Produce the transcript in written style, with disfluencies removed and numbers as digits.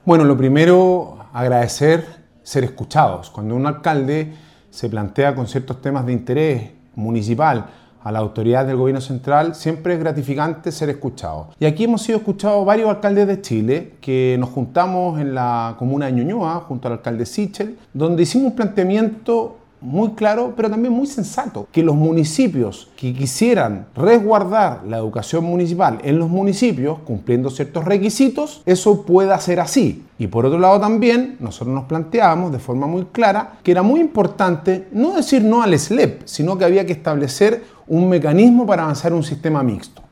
Bueno, lo primero, agradecer ser escuchados. Cuando un alcalde se plantea con ciertos temas de interés municipal a la autoridad del gobierno central, siempre es gratificante ser escuchados. Y aquí hemos sido escuchados varios alcaldes de Chile que nos juntamos en la comuna de Ñuñoa junto al alcalde Sichel, donde hicimos un planteamiento muy claro, pero también muy sensato, que los municipios que quisieran resguardar la educación municipal en los municipios, cumpliendo ciertos requisitos, eso pueda ser así. Y por otro lado también, nosotros nos planteábamos de forma muy clara que era muy importante no decir no al SLEP, sino que había que establecer un mecanismo para avanzar en un sistema mixto.